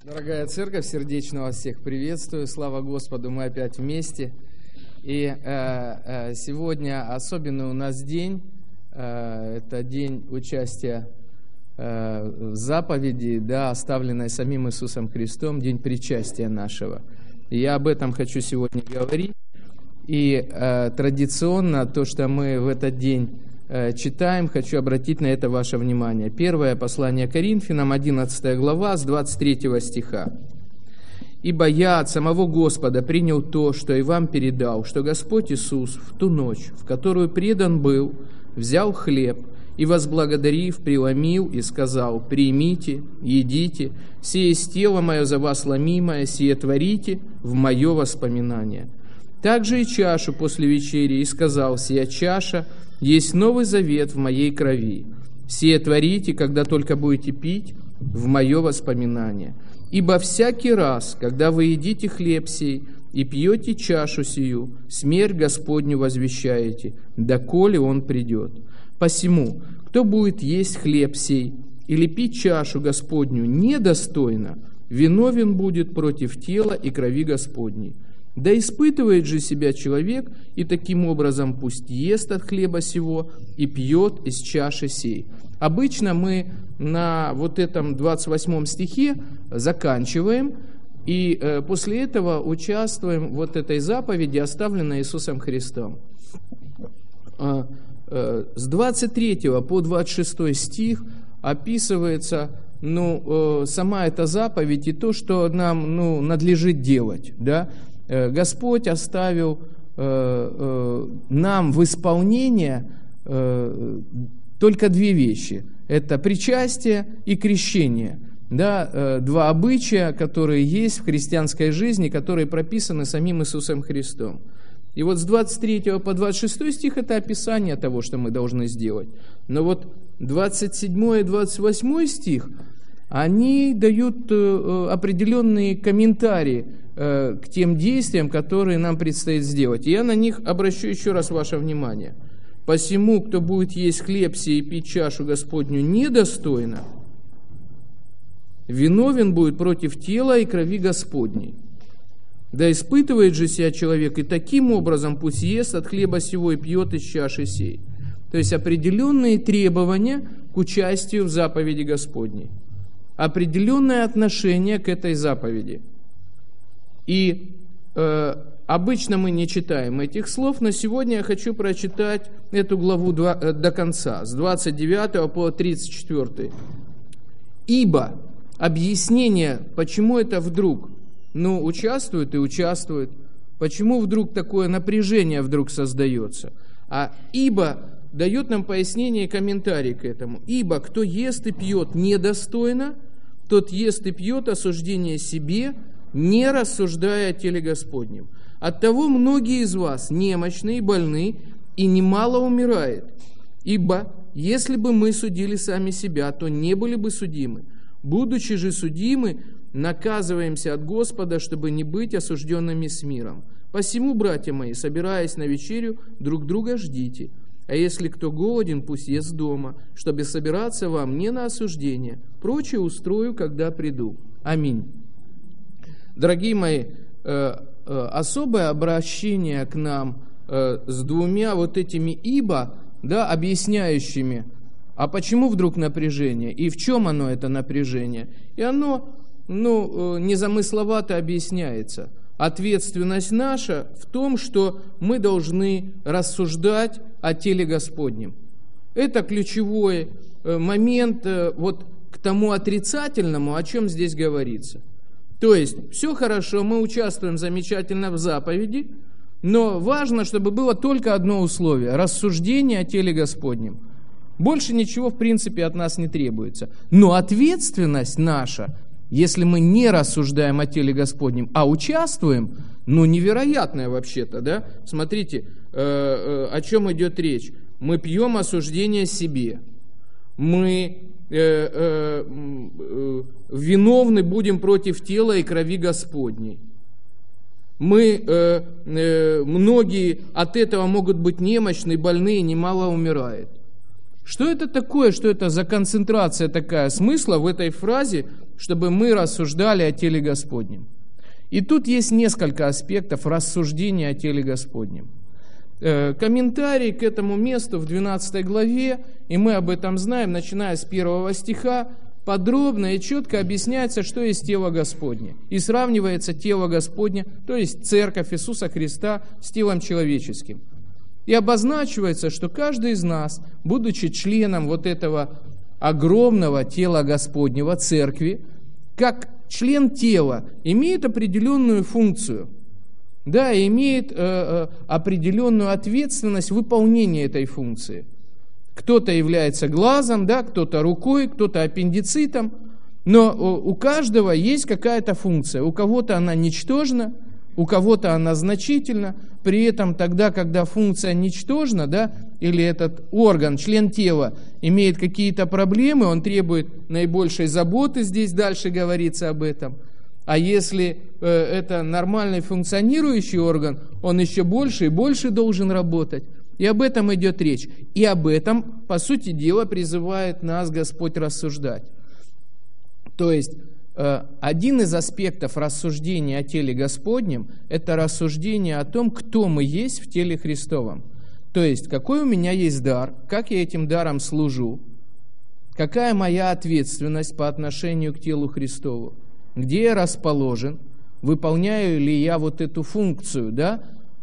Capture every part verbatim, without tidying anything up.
Дорогая церковь, сердечно вас всех приветствую. Слава Господу, мы опять вместе. И э, э, сегодня особенный у нас день. Э, это день участия э, в заповеди, да, оставленной самим Иисусом Христом, день причастия нашего. И я об этом хочу сегодня говорить. И э, традиционно то, что мы в этот день э, читаем, хочу обратить на это ваше внимание. Первое послание Коринфянам, одиннадцатая глава, с двадцать третьего стиха. «Ибо я от самого Господа принял то, что и вам передал, что Господь Иисус в ту ночь, в которую предан был, взял хлеб и, возблагодарив, преломил и сказал: примите, едите, сие есть тело мое за вас ломимое, сие творите в мое воспоминание. Также и чашу после вечери, и сказал: сия чаша есть новый завет в моей крови. Сие творите, когда только будете пить, в мое воспоминание. Ибо всякий раз, когда вы едите хлеб сей и пьете чашу сию, смерть Господню возвещаете, доколе он придет. Посему, кто будет есть хлеб сей или пить чашу Господню недостойно, виновен будет против тела и крови Господней. Да испытывает же себя человек, и таким образом пусть ест от хлеба сего и пьет из чаши сей». Обычно мы на вот этом двадцать восьмом стихе заканчиваем, и э, после этого участвуем в вот этой заповеди, оставленной Иисусом Христом. Э, э, с двадцать третьего по двадцать шестой стих описывается ну, э, сама эта заповедь и то, что нам ну, надлежит делать, да? Господь оставил э, э, нам в исполнение э, только две вещи. Это причастие и крещение. Да, э, два обычая, которые есть в христианской жизни, которые прописаны самим Иисусом Христом. И вот с двадцать третьего по двадцать шестой стих это описание того, что мы должны сделать. Но вот двадцать седьмой и двадцать восьмой стих, они дают э, определенные комментарии к тем действиям, которые нам предстоит сделать. И я на них обращу еще раз ваше внимание. «Посему, кто будет есть хлеб сей и пить чашу Господню недостойно, виновен будет против тела и крови Господней. Да испытывает же себя человек, и таким образом пусть ест от хлеба сего и пьет из чаши сей». То есть определенные требования к участию в заповеди Господней. Определенное отношение к этой заповеди. И э, обычно мы не читаем этих слов, но сегодня я хочу прочитать эту главу два, э, до конца, с двадцать девятого по тридцать четвёртый. «Ибо» объяснение, почему это вдруг, ну, участвует и участвует, почему вдруг такое напряжение вдруг создается. А «ибо» дает нам пояснение и комментарий к этому. «Ибо кто ест и пьет недостойно, тот ест и пьет осуждение себе, не рассуждая о теле Господнем. Оттого многие из вас немощны и больны, и немало умирает. Ибо если бы мы судили сами себя, то не были бы судимы. Будучи же судимы, наказываемся от Господа, чтобы не быть осужденными с миром. Посему, братья мои, собираясь на вечерю, друг друга ждите. А если кто голоден, пусть ест дома, чтобы собираться вам не на осуждение. Прочее устрою, когда приду. Аминь». Дорогие мои, особое обращение к нам с двумя вот этими «ибо», да, объясняющими, а почему вдруг напряжение, и в чем оно, это напряжение. И оно, ну, незамысловато объясняется. Ответственность наша в том, что мы должны рассуждать о теле Господнем. Это ключевой момент вот к тому отрицательному, о чем здесь говорится. То есть, все хорошо, мы участвуем замечательно в заповеди, но важно, чтобы было только одно условие – рассуждение о теле Господнем. Больше ничего, в принципе, от нас не требуется. Но ответственность наша, если мы не рассуждаем о теле Господнем, а участвуем, ну, невероятная вообще-то, да? Смотрите, э, э, о чем идет речь. Мы пьем осуждение себе, мы э, э, э, виновны будем против тела и крови Господней. Мы, э, э, многие от этого могут быть немощны, больны, немало умирает. Что это такое, что это за концентрация такая смысла в этой фразе чтобы мы рассуждали о теле Господнем. И тут есть несколько аспектов рассуждения о теле Господнем. Комментарий к этому месту в двенадцатой главе, и мы об этом знаем, начиная с первого стиха, подробно и четко объясняется, что есть тело Господне. И сравнивается тело Господне, то есть церковь Иисуса Христа, с телом человеческим. И обозначивается, что каждый из нас, будучи членом вот этого огромного тела Господнего, церкви, как член тела, имеет определенную функцию, да, имеет э, э, определенную ответственность выполнения этой функции. Кто-то является глазом, да, кто-то рукой, кто-то аппендицитом, но у каждого есть какая-то функция. У кого-то она ничтожна, у кого-то она значительна. При этом тогда, когда функция ничтожна, да, или этот орган, член тела, имеет какие-то проблемы, он требует наибольшей заботы, здесь дальше говорится об этом. А если э, это нормальный функционирующий орган, он еще больше и больше должен работать. И об этом идет речь. И об этом, по сути дела, призывает нас Господь рассуждать. То есть, э, один из аспектов рассуждения о теле Господнем – это рассуждение о том, кто мы есть в теле Христовом. То есть, какой у меня есть дар, как я этим даром служу, какая моя ответственность по отношению к телу Христову, где я расположен, выполняю ли я вот эту функцию, да,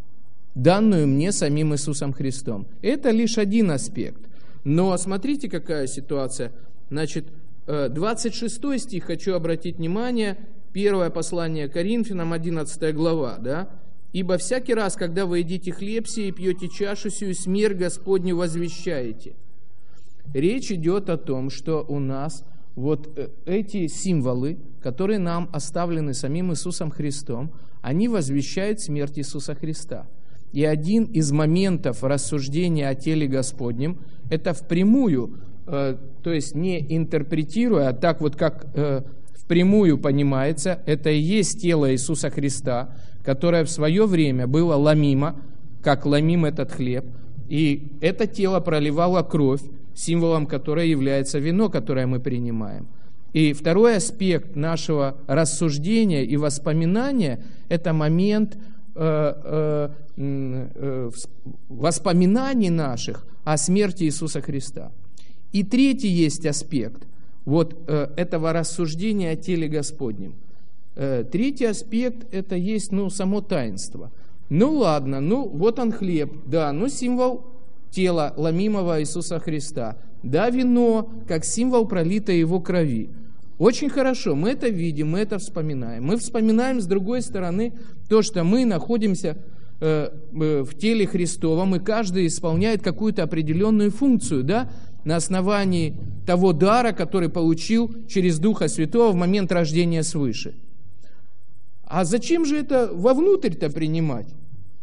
данную мне самим Иисусом Христом. Это лишь один аспект. Но смотрите, какая ситуация. Значит, двадцать шестой стих, хочу обратить внимание, первое послание Коринфянам, одиннадцатая глава, да? «Ибо всякий раз, когда вы едите хлеб сей и пьете чашу сию, смерть Господню возвещаете». Речь идет о том, что у нас вот эти символы, которые нам оставлены самим Иисусом Христом, они возвещают смерть Иисуса Христа. И один из моментов рассуждения о теле Господнем, это впрямую, э, то есть не интерпретируя, а так вот как э, впрямую понимается, это и есть тело Иисуса Христа, которое в свое время было ломимо, как ломим этот хлеб, и это тело проливало кровь, символом которой является вино, которое мы принимаем. И второй аспект нашего рассуждения и воспоминания – это момент э, э, э, воспоминаний наших о смерти Иисуса Христа. И третий есть аспект вот э, этого рассуждения о теле Господнем. Э, третий аспект – это есть ну, само таинство. Ну ладно, ну вот он хлеб, да, ну символ тела ломимого Иисуса Христа. Да, вино, как символ пролитой Его крови. Очень хорошо, мы это видим, мы это вспоминаем. Мы вспоминаем, с другой стороны, то, что мы находимся э, э, в теле Христовом, и каждый исполняет какую-то определенную функцию, да, на основании того дара, который получил через Духа Святого в момент рождения свыше. А зачем же это вовнутрь-то принимать?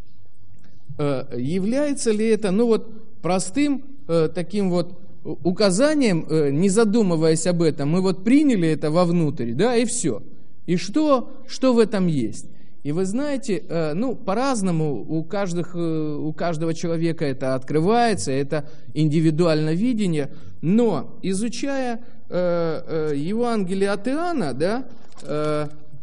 Э, является ли это, ну вот, простым э, таким вот указанием, не задумываясь об этом, мы вот приняли это вовнутрь, да, и все. И что, что в этом есть? И вы знаете, ну, по-разному у, каждых, у каждого человека это открывается, это индивидуальное видение, но изучая э, Евангелие от Иоанна, да, э,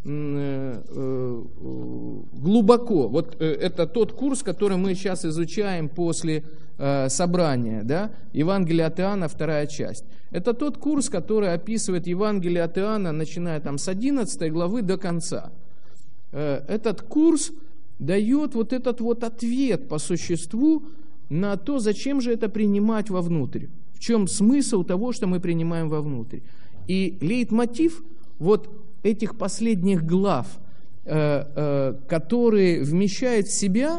э, глубоко, вот это тот курс, который мы сейчас изучаем после собрания, да, Евангелие от Иоанна, вторая часть. Это тот курс, который описывает Евангелие от Иоанна, начиная там с одиннадцатой главы до конца. Этот курс дает вот этот вот ответ по существу на то, зачем же это принимать вовнутрь. В чем смысл того, что мы принимаем вовнутрь. И лейтмотив вот этих последних глав, которые вмещают в себя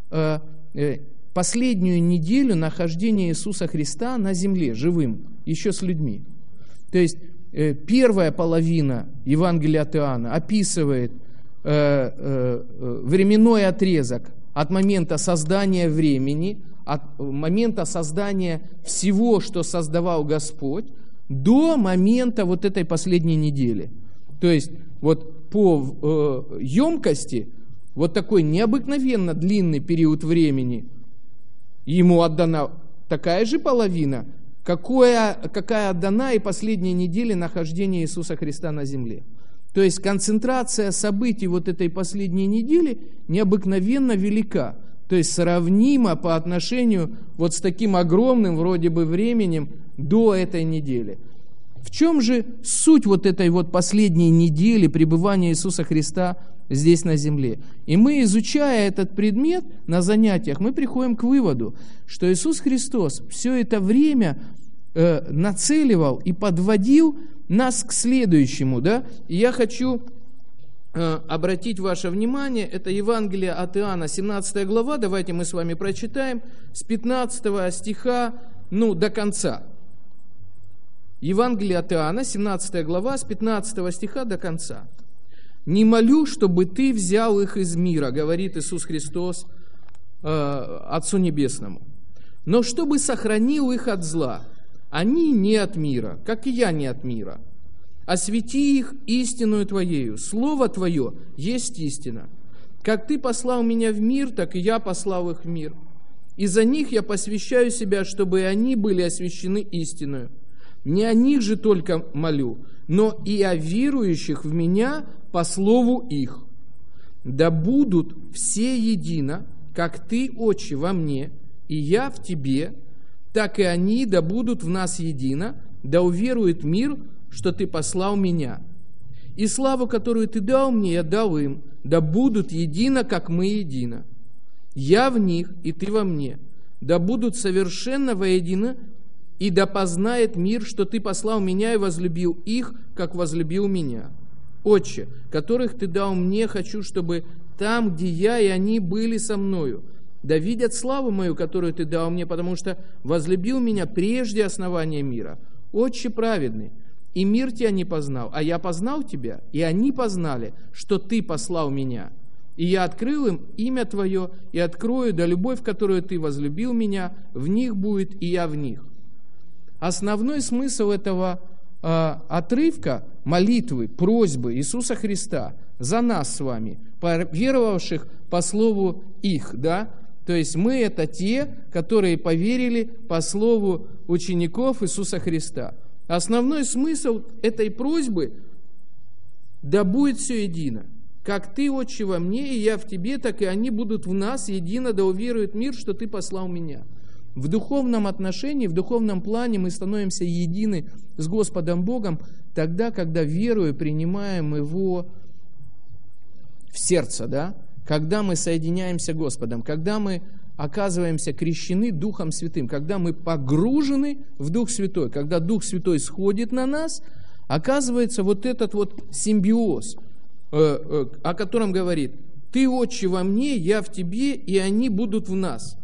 последнюю неделю нахождения Иисуса Христа на земле, живым, еще с людьми. То есть э, первая половина Евангелия от Иоанна описывает э, э, временной отрезок от момента создания времени, от момента создания всего, что создавал Господь, до момента вот этой последней недели. То есть вот по э, емкости вот такой необыкновенно длинный период времени Ему отдана такая же половина, какое, какая дана и последняя неделя нахождения Иисуса Христа на земле. То есть концентрация событий вот этой последней недели необыкновенно велика. То есть сравнима по отношению вот с таким огромным вроде бы временем до этой недели. В чем же суть вот этой вот последней недели пребывания Иисуса Христа здесь на земле? И мы, изучая этот предмет на занятиях, мы приходим к выводу, что Иисус Христос все это время э, нацеливал и подводил нас к следующему, да? И я хочу э, обратить ваше внимание, это Евангелие от Иоанна, семнадцатая глава, давайте мы с вами прочитаем с пятнадцатого стиха, ну, до конца. Евангелие от Иоанна, семнадцатая глава, с пятнадцатого стиха до конца. «Не молю, чтобы ты взял их из мира, говорит Иисус Христос э, Отцу Небесному, но чтобы сохранил их от зла. Они не от мира, как и я не от мира. Освети их истинную Твоею. Слово Твое есть истина. Как Ты послал меня в мир, так и я послал их в мир. И за них я посвящаю себя, чтобы они были освящены истиною. Не о них же только молю, но и о верующих в меня по слову их. Да будут все едино, как Ты, Отче, во мне, и я в Тебе, так и они да будут в нас едино, да уверует мир, что Ты послал меня. И славу, которую Ты дал мне, я дал им, да будут едино, как мы едино. Я в них, и Ты во мне, да будут совершенно воедино, и да познает мир, что Ты послал меня и возлюбил их, как возлюбил меня. Отче, которых Ты дал мне, хочу, чтобы там, где я и они были со мною, да видят славу мою, которую Ты дал мне, потому что возлюбил меня прежде основания мира. Отче праведный, и мир Тебя не познал, а я познал Тебя, и они познали, что Ты послал меня. И я открыл им имя Твое, и открою, да любовь, которую Ты возлюбил меня, в них будет, и я в них». Основной смысл этого э, отрывка, молитвы, просьбы Иисуса Христа за нас с вами, веровавших по слову их, да, то есть мы это те, которые поверили по слову учеников Иисуса Христа. Основной смысл этой просьбы: да будет все едино. Как Ты, Отче, во мне, и я в Тебе, так и они будут в нас едино, да уверует мир, что Ты послал меня. В духовном отношении, в духовном плане мы становимся едины с Господом Богом тогда, когда верою принимаем Его в сердце, да? Когда мы соединяемся с Господом, когда мы оказываемся крещены Духом Святым, когда мы погружены в Дух Святой, когда Дух Святой сходит на нас, оказывается вот этот вот симбиоз, э, э, о котором говорит: «Ты, Отче, во мне, я в Тебе, и они будут в нас».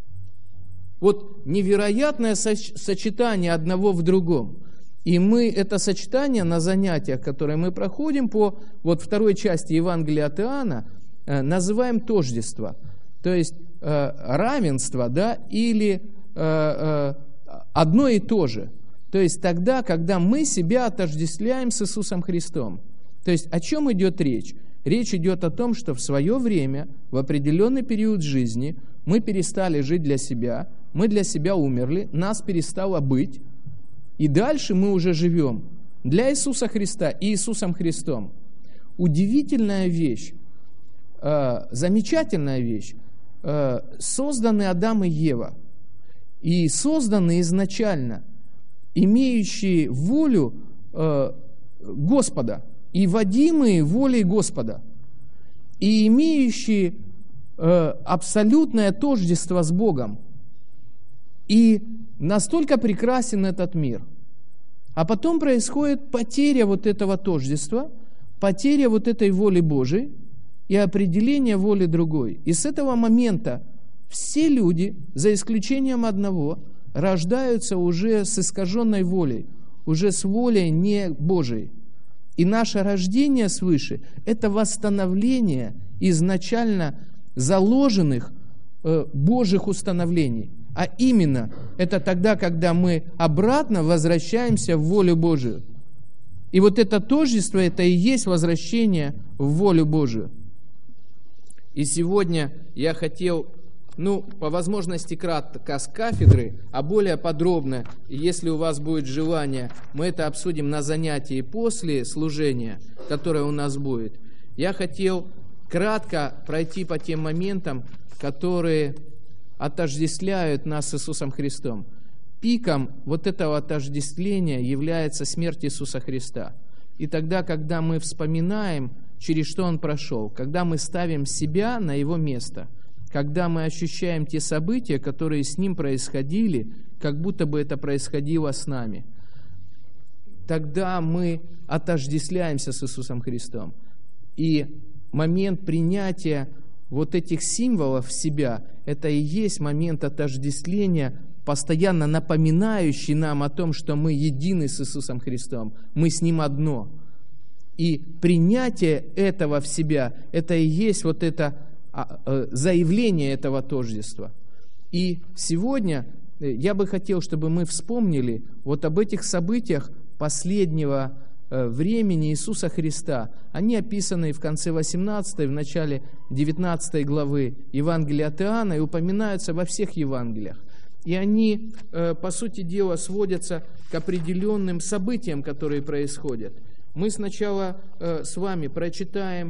Вот невероятное сочетание одного в другом. И мы это сочетание на занятиях, которые мы проходим по вот второй части Евангелия от Иоанна, называем тождество. То есть э, равенство, да, или э, э, одно и то же. То есть тогда, когда мы себя отождествляем с Иисусом Христом. То есть о чем идет речь? Речь идет о том, что в свое время, в определенный период жизни, мы перестали жить для себя, мы для себя умерли, нас перестало быть, и дальше мы уже живем для Иисуса Христа и Иисусом Христом. Удивительная вещь, э, замечательная вещь. Э, созданы Адам и Ева, и созданы изначально, имеющие волю э, Господа, и водимые волей Господа, и имеющие э, абсолютное тождество с Богом. И настолько прекрасен этот мир. А потом происходит потеря вот этого тождества, потеря вот этой воли Божией и определение воли другой. И с этого момента все люди, за исключением одного, рождаются уже с искаженной волей, уже с волей не Божией. И наше рождение свыше – это восстановление изначально заложенных э, Божьих установлений. А именно, это тогда, когда мы обратно возвращаемся в волю Божию. И вот это тождество, это и есть возвращение в волю Божию. И сегодня я хотел ну, по возможности кратко с кафедры, а более подробно, если у вас будет желание, мы это обсудим на занятии после служения, которое у нас будет. Я хотел кратко пройти по тем моментам, которые отождествляют нас с Иисусом Христом. Пиком вот этого отождествления является смерть Иисуса Христа. И тогда, когда мы вспоминаем, через что Он прошел, когда мы ставим себя на Его место, когда мы ощущаем те события, которые с Ним происходили, как будто бы это происходило с нами, тогда мы отождествляемся с Иисусом Христом. И момент принятия вот этих символов в себя, это и есть момент отождествления, постоянно напоминающий нам о том, что мы едины с Иисусом Христом, мы с Ним одно. И принятие этого в себя, это и есть вот это заявление этого тождества. И сегодня я бы хотел, чтобы мы вспомнили вот об этих событиях последнего времени Иисуса Христа. Они описаны в конце восемнадцатой, в начале девятнадцатой главы Евангелия от Иоанна и упоминаются во всех Евангелиях. И они, по сути дела, сводятся к определенным событиям, которые происходят. Мы сначала с вами прочитаем,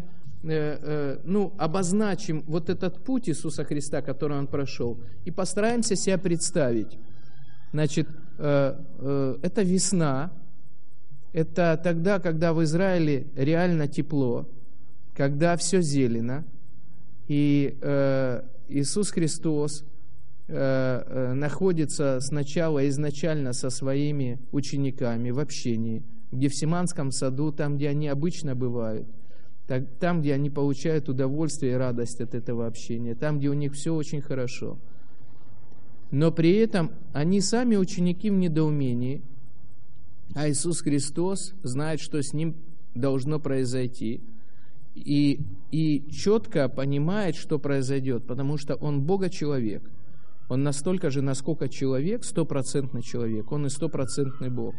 ну, обозначим вот этот путь Иисуса Христа, который Он прошел, и постараемся себя представить. Значит, это весна, это тогда, когда в Израиле реально тепло, когда все зелено, и Иисус Христос находится сначала изначально со своими учениками в общении, в Гефсиманском саду, там, где они обычно бывают, там, где они получают удовольствие и радость от этого общения, там, где у них все очень хорошо. Но при этом они сами ученики в недоумении, а Иисус Христос знает, что с Ним должно произойти, и, и четко понимает, что произойдет, потому что Он Бога-человек. Он настолько же, насколько человек, стопроцентный человек, Он и стопроцентный Бог.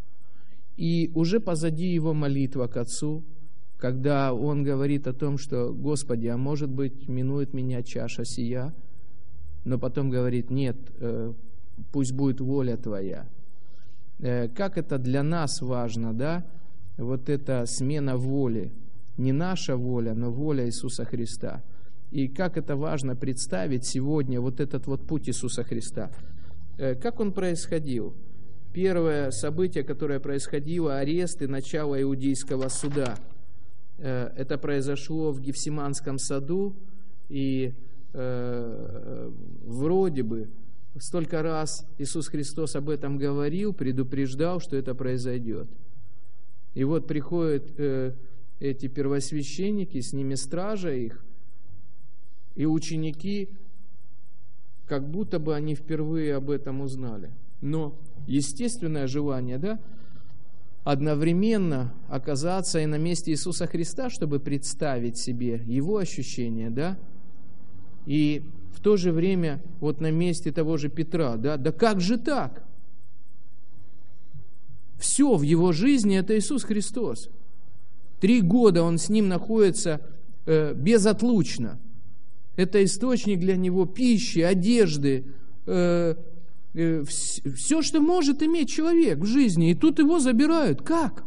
И уже позади Его молитва к Отцу, когда Он говорит о том, что «Господи, а может быть, минует меня чаша сия», но потом говорит «Нет, пусть будет воля Твоя». Как это для нас важно, да? Вот эта смена воли. Не наша воля, но воля Иисуса Христа. И как это важно представить сегодня вот этот вот путь Иисуса Христа. Как он происходил? Первое событие, которое происходило, арест и начало иудейского суда. Это произошло в Гефсиманском саду, и э, вроде бы столько раз Иисус Христос об этом говорил, предупреждал, что это произойдет. И вот приходят э, эти первосвященники, с ними стража их, и ученики, как будто бы они впервые об этом узнали. Но естественное желание, да, одновременно оказаться и на месте Иисуса Христа, чтобы представить себе Его ощущения, да, и в то же время вот на месте того же Петра, да, да как же так? Все в его жизни – это Иисус Христос. Три года он с Ним находится э, безотлучно. Это источник для него пищи, одежды, э, э, вс- все, что может иметь человек в жизни. И тут его забирают. Как?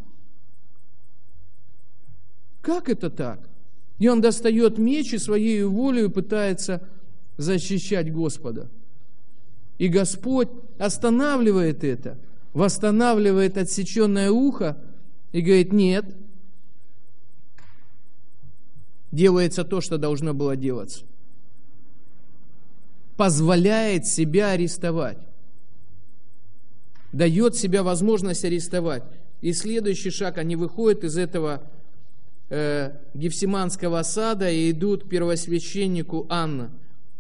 Как это так? И он достает меч и своей волей пытается защищать Господа. И Господь останавливает это, восстанавливает отсеченное ухо и говорит: нет, делается то, что должно было делаться. Позволяет себя арестовать. Дает себе возможность арестовать. И следующий шаг, они выходят из этого э, Гефсиманского сада и идут к первосвященнику Анна.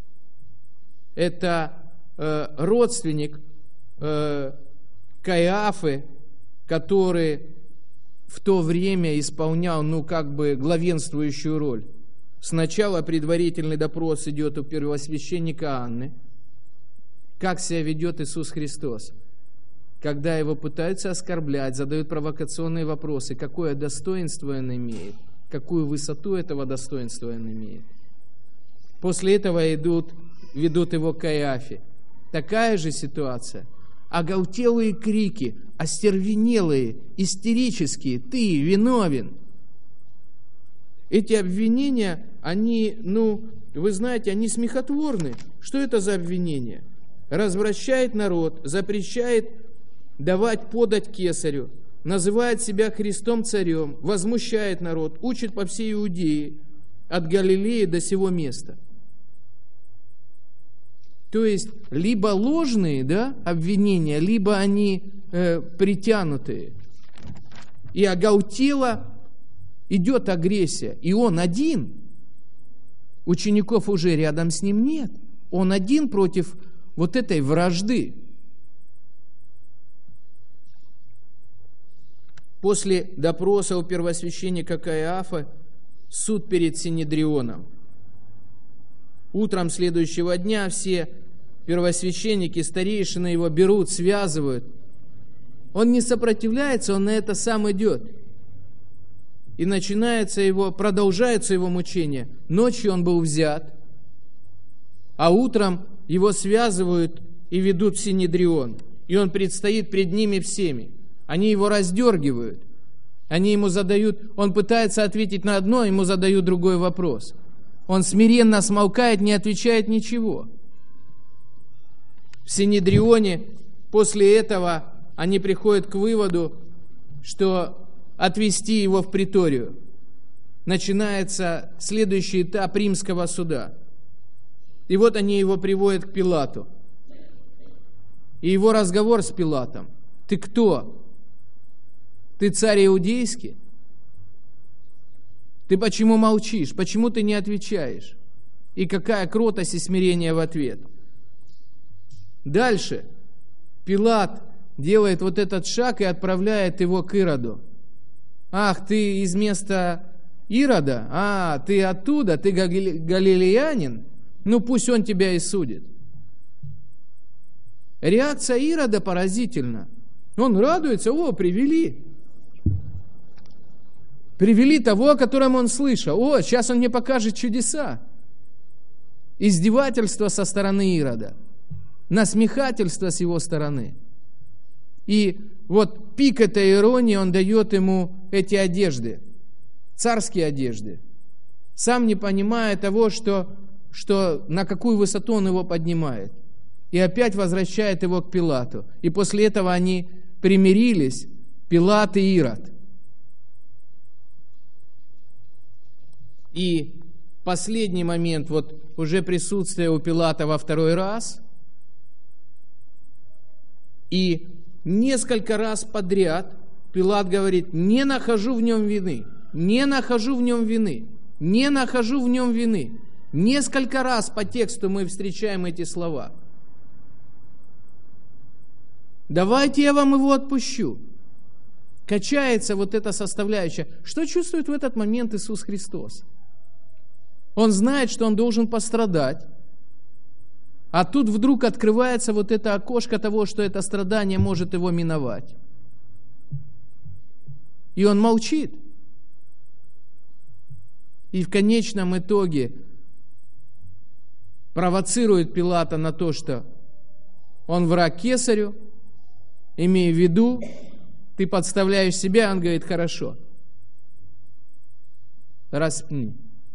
Это э, родственник э, Каиафы, который в то время исполнял, ну, как бы главенствующую роль. Сначала предварительный допрос идет у первосвященника Анны. Как себя ведет Иисус Христос? Когда его пытаются оскорблять, задают провокационные вопросы, какое достоинство он имеет, какую высоту этого достоинства он имеет. После этого идут, ведут его к Каиафе. Такая же ситуация. Оголтелые крики, остервенелые, истерические: «Ты виновен!» Эти обвинения, они, ну, вы знаете, они смехотворны. Что это за обвинения? Развращает народ, запрещает давать подать кесарю, называет себя Христом царем, возмущает народ, учит по всей Иудее, от Галилеи до сего места. То есть, либо ложные, да, обвинения, либо они э, притянутые. И оголтело идет агрессия. И он один. Учеников уже рядом с ним нет. Он один против вот этой вражды. После допроса у первосвященника Каиафа суд перед Синедрионом. Утром следующего дня все первосвященники, старейшины его берут, связывают. Он не сопротивляется, он на это сам идет. И начинается его, продолжается его мучение. Ночью он был взят, а утром его связывают и ведут в Синедрион. И он предстоит пред ними всеми. Они его раздергивают. Они ему задают, он пытается ответить на одно, ему задают другой вопрос. Он смиренно смолкает, не отвечает ничего. В Синедрионе после этого они приходят к выводу, что отвести его в приторию. Начинается следующий этап римского суда. И вот они его приводят к Пилату. И его разговор с Пилатом: «Ты кто? Ты царь иудейский? Ты почему молчишь? Почему ты не отвечаешь?» И какая кротость и смирение в ответ. Дальше Пилат делает вот этот шаг и отправляет его к Ироду. «Ах, ты из места Ирода? А, ты оттуда? Ты галилеянин? Ну, пусть он тебя и судит». Реакция Ирода поразительна. Он радуется: «О, привели». Привели того, о котором он слышал. О, сейчас он мне покажет чудеса. Издевательство со стороны Ирода. Насмехательство с его стороны. И вот пик этой иронии, он дает ему эти одежды. Царские одежды. Сам не понимая того, что, что на какую высоту он его поднимает. И опять возвращает его к Пилату. И после этого они примирились, Пилат и Ирод. И последний момент, вот уже присутствие у Пилата во второй раз, и несколько раз подряд Пилат говорит: «Не нахожу в нем вины, не нахожу в нем вины, не нахожу в нем вины». Несколько раз по тексту мы встречаем эти слова. «Давайте я вам его отпущу». Качается вот эта составляющая. Что чувствует в этот момент Иисус Христос? Он знает, что он должен пострадать, а тут вдруг открывается вот это окошко того, что это страдание может его миновать. И он молчит. И в конечном итоге провоцирует Пилата на то, что он враг кесарю, имея в виду, ты подставляешь себя, он говорит: «Хорошо, распни».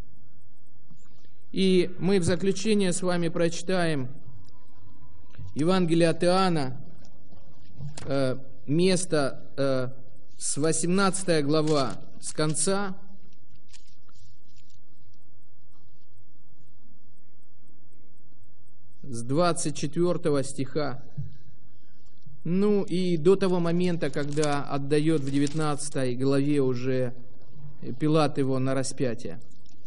И мы в заключение с вами прочитаем Евангелие от Иоанна, э, место э, с восемнадцатой глава, с конца. С двадцать четвёртого стиха. Ну и до того момента, когда отдает в девятнадцатой главе уже Пилат его на распятие.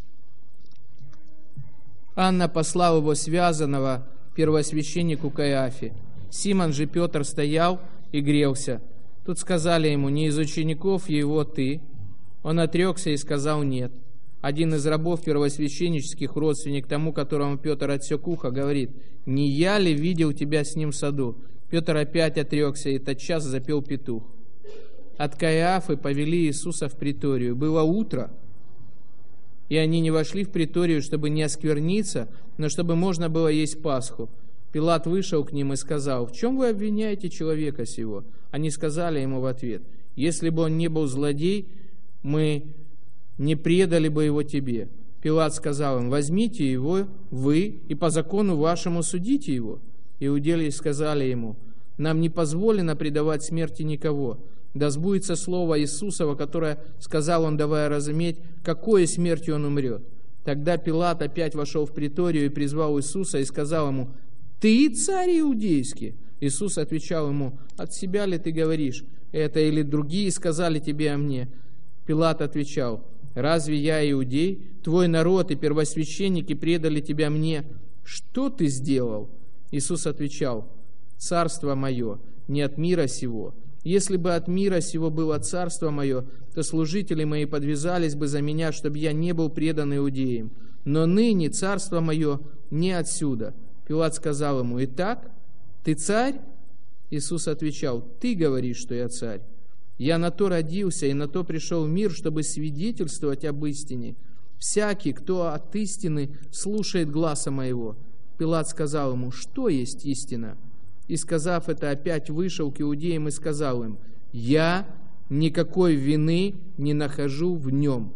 Анна послал его связанного первосвященнику Каиафе. Симон же Петр стоял и грелся. Тут сказали ему: «Не из учеников его ты?» Он отрекся и сказал: «Нет». Один из рабов первосвященнических, родственник тому, которому Петр отсек ухо, говорит: «Не я ли видел тебя с ним в саду?» Петр опять отрекся, и тотчас запел петух. От Каиафы повели Иисуса в приторию. Было утро. И они не вошли в приторию, чтобы не оскверниться, но чтобы можно было есть Пасху. Пилат вышел к ним и сказал: «В чем вы обвиняете человека сего?» Они сказали ему в ответ: «Если бы он не был злодей, мы не предали бы его тебе». Пилат сказал им: «Возьмите его вы и по закону вашему судите его». Иудеи сказали ему: «Нам не позволено предавать смерти никого. Да сбудется слово Иисусова, которое сказал он, давая разуметь, какой смертью он умрет». Тогда Пилат опять вошел в приторию и призвал Иисуса и сказал ему: «Ты царь иудейский?» Иисус отвечал ему: «От себя ли ты говоришь это, или другие сказали тебе о мне?» Пилат отвечал: «Разве я иудей? Твой народ и первосвященники предали тебя мне. Что ты сделал?» Иисус отвечал: «Царство мое не от мира сего. Если бы от мира сего было царство мое, то служители мои подвязались бы за меня, чтобы я не был предан иудеям. Но ныне царство мое не отсюда». Пилат сказал ему: «Итак, ты царь?» Иисус отвечал: «Ты говоришь, что я царь. Я на то родился и на то пришел в мир, чтобы свидетельствовать об истине. Всякий, кто от истины слушает гласа моего». Пилат сказал ему: «Что есть истина?» И, сказав это, опять вышел к иудеям и сказал им: «Я никакой вины не нахожу в нем.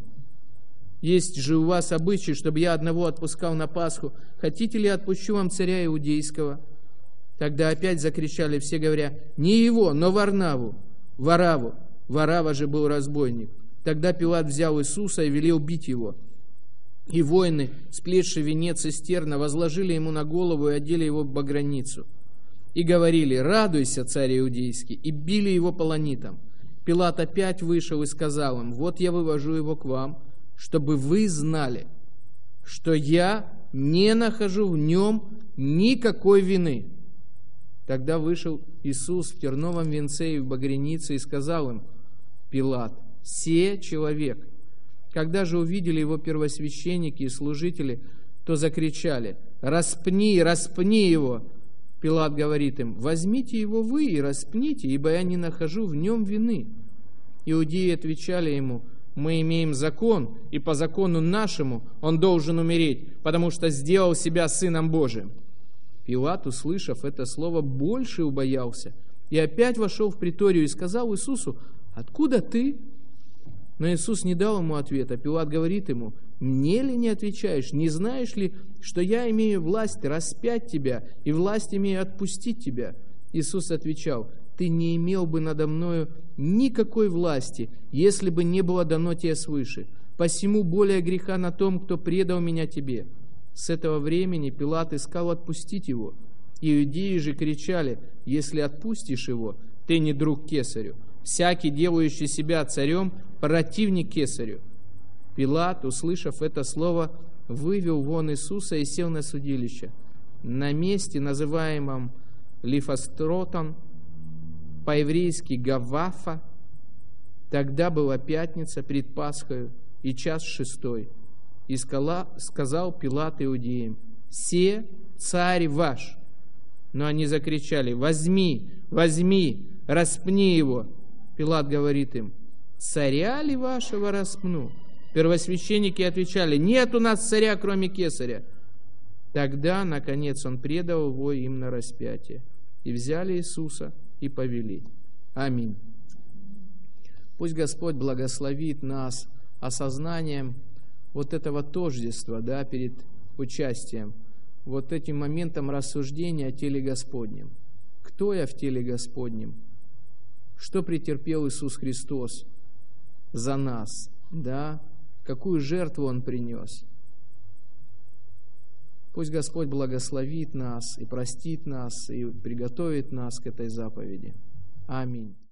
Есть же у вас обычай, чтобы я одного отпускал на Пасху. Хотите ли, отпущу вам царя иудейского?» Тогда опять закричали все, говоря: «Не его, но Варнаву, Вараву». Варава же был разбойник. Тогда Пилат взял Иисуса и велел бить его. И воины, сплетши венец из терна, возложили ему на голову и одели его в баграницу. И говорили: «Радуйся, царь иудейский», и били его полонитом. Пилат опять вышел и сказал им: «Вот я вывожу его к вам, чтобы вы знали, что я не нахожу в нем никакой вины». Тогда вышел Иисус в терновом венце и в багрянице и сказал им: Пилат: «Се человек». Когда же увидели его первосвященники и служители, то закричали: «Распни, распни его!» Пилат говорит им: «Возьмите его вы и распните, ибо я не нахожу в нем вины». Иудеи отвечали ему: «Мы имеем закон, и по закону нашему он должен умереть, потому что сделал себя Сыном Божиим». Пилат, услышав это слово, больше убоялся, и опять вошел в приторию и сказал Иисусу: «Откуда ты?» Но Иисус не дал ему ответа. Пилат говорит ему: «Мне ли не отвечаешь? Не знаешь ли, что я имею власть распять тебя, и власть имею отпустить тебя?» Иисус отвечал: «Ты не имел бы надо мною никакой власти, если бы не было дано тебе свыше. Посему более греха на том, кто предал меня тебе». С этого времени Пилат искал отпустить его. Иудеи же кричали: «Если отпустишь его, ты не друг кесарю. Всякий, делающий себя царем, противник кесарю». Пилат, услышав это слово, вывел вон Иисуса и сел на судилище. На месте, называемом Лифостротом, по-еврейски Гавафа. Тогда была пятница пред Пасхою и час шестой. И сказал Пилат иудеям: «Се царь ваш». Но они закричали: «Возьми, возьми, распни его». Пилат говорит им: «Царя ли вашего распну?» Первосвященники отвечали: «Нет у нас царя, кроме кесаря». Тогда, наконец, он предал его им на распятие. И взяли Иисуса и повели. Аминь. Пусть Господь благословит нас осознанием вот этого тождества, да, перед участием, вот этим моментом рассуждения о теле Господнем. Кто я в теле Господнем? Что претерпел Иисус Христос за нас, да? Какую жертву Он принес? Пусть Господь благословит нас и простит нас, и приготовит нас к этой заповеди. Аминь.